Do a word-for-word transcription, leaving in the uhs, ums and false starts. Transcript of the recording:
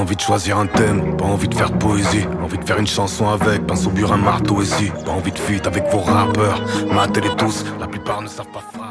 envie de choisir un thème, pas envie de faire de poésie. Envie de faire une chanson avec, pince au burin, marteau ici. Pas envie de feat avec vos rappeurs, matez-les tous, la plupart ne savent pas faire.